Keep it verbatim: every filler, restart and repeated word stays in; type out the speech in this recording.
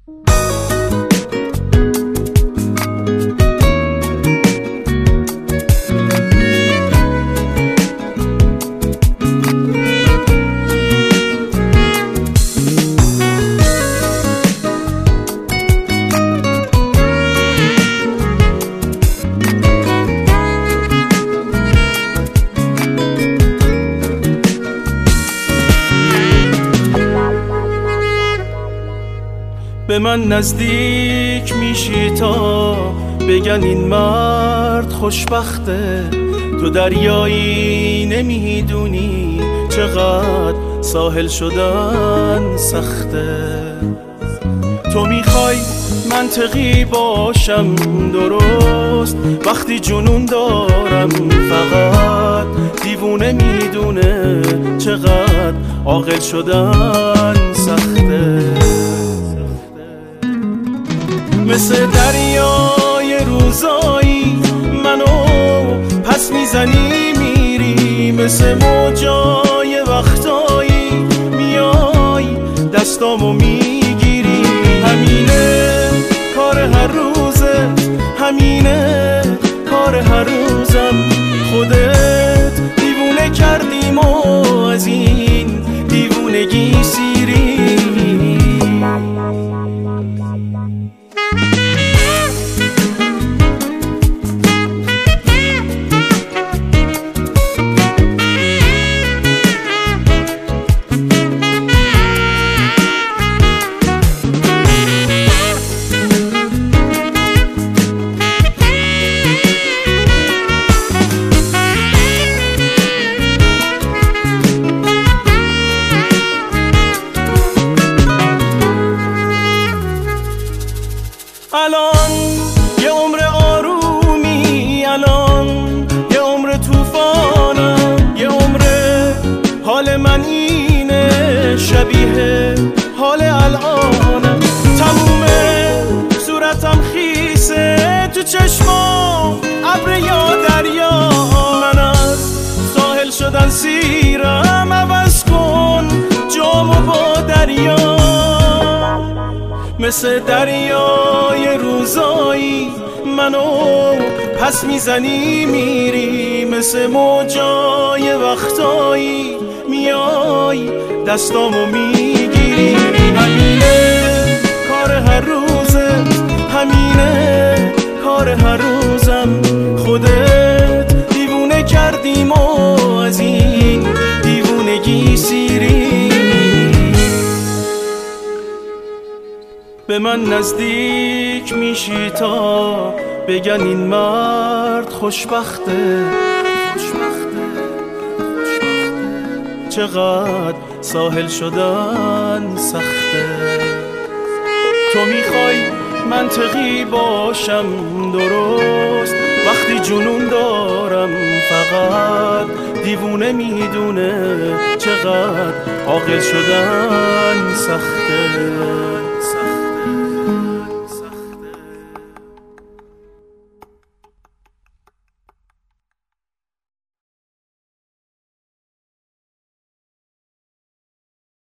به من نزدیک میشی تا بگن این مرد خوشبخته، تو دریایی نمیدونی چقدر ساحل شدن سخته. تو میخوای منطقی باشم درست، وقتی جنون دارم فقط دیوونه میدونه چقدر عاقل شدن سخته. مثل دریای روزایی منو پس میزنی میری، مثل موجای وقتایی میای دستامو میگیری. همینه کار هر روزه، همینه کار هر روزم، خودت دیوونه کردیم و از این دیوونگی سیری. الان یه عمر آرومی، الان یه عمر توفانم، یه عمر حال من اینه شبیه حال الانم. تمومه صورتم خیسه تو چشمام ابر یا دریا، من از ساحل شدن سیرم، عوض کن جامو با دریا. مثل دریای روزایی منو پس میزنی میری، مثل موجای وقتایی میای دستامو میگیری. همینه کار هر روزه، همینه کار هر روزم، خودت دیوونه کردیم و از این دیوونگی سیری. به من نزدیک میشی تا بگن این مرد خوشبخته، چقدر ساحل شدن سخته. تو میخوای منطقی باشم درست، وقتی جنون دارم فقط دیوونه میدونه چقدر عاقل شدن سخته.